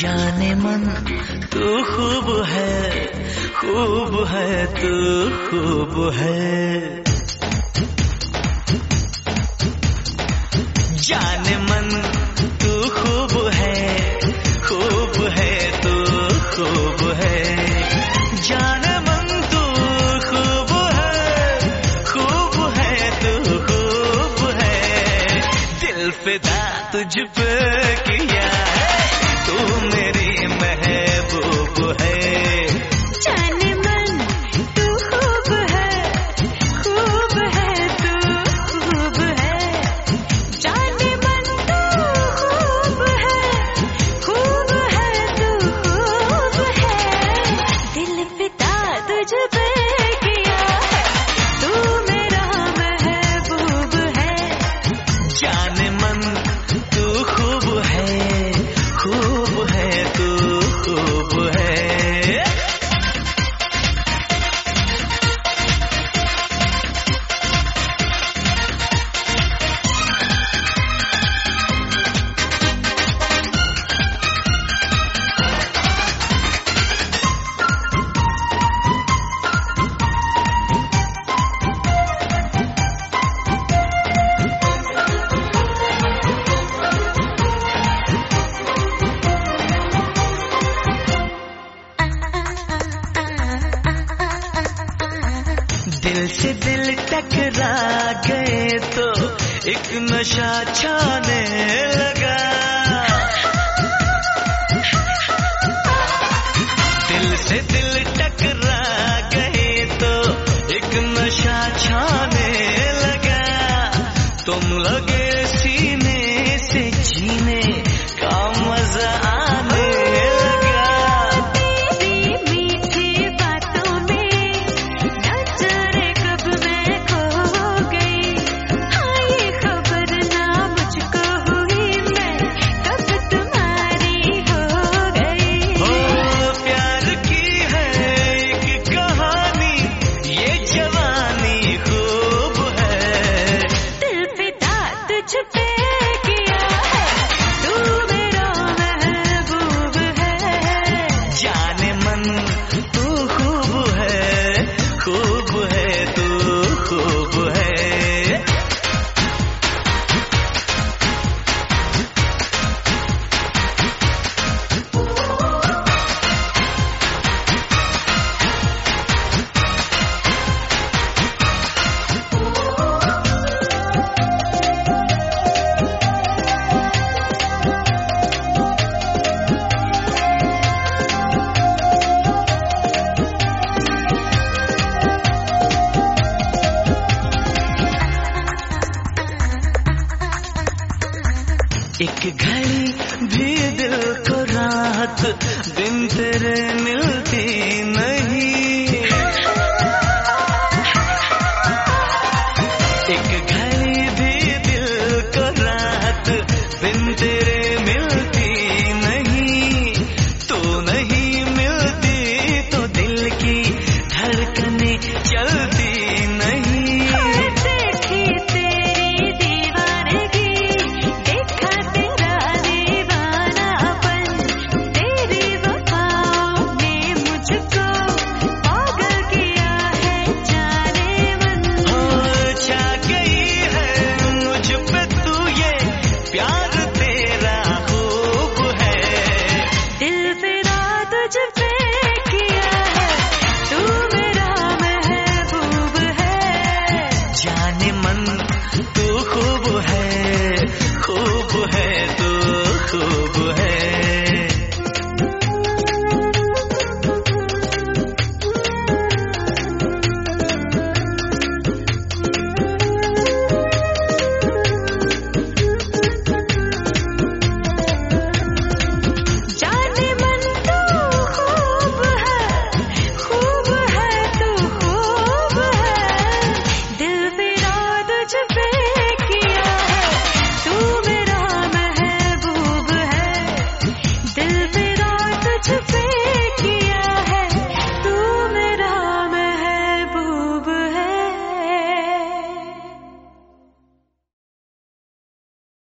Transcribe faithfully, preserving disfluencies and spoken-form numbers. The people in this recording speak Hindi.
जाने मन तू खूब है, खूब है तू खूब है। जाने मन तू खूब है, खूब है तू खूब है। जाने मन तू खूब है, खूब है तू खूब है। दिल फिदा तुझ पे किया है, तू मेरी महबूब है। जाने मन तू खूब है, खूब है तू खूब है। जाने मन तू खूब है, खूब है तू खूब है। दिल फिदा तुझ पे किया है, तू मेरा महबूब है। जाने मन तू खूब है, खूब है तू खूब है। दिल से दिल टकरा गए तो एक नशा छाने लगा। दिल से दिल टकरा गए तो एक नशा छाने लगा। तुम लगे सीने से जीने का मजा आने लगा। तेरी मीठी बातों में न जाने कब मैं खो गई। हाँ ये खबर ना मुझको हुई, मैं कब तुम्हारी हो गई। हो प्यार की है एक कहानी, ये जवानी खूब है। दिल फिदा तुझ पे किया है, तू मेरा महबूब है। जाने मन तू खूब है, खूब है तू खूब है। एक घड़ी भी दिल को राहत बिन तेरे मिलती नहीं। एक घड़ी भी दिल को राहत बिन तेरे मिलती नहीं। तू नहीं मिलती तो दिल की धड़कनें चलती नहीं। देखी तेरी दीवानगी, देखा तेरा दीवानापन, तेरी वफाओं ने मुझको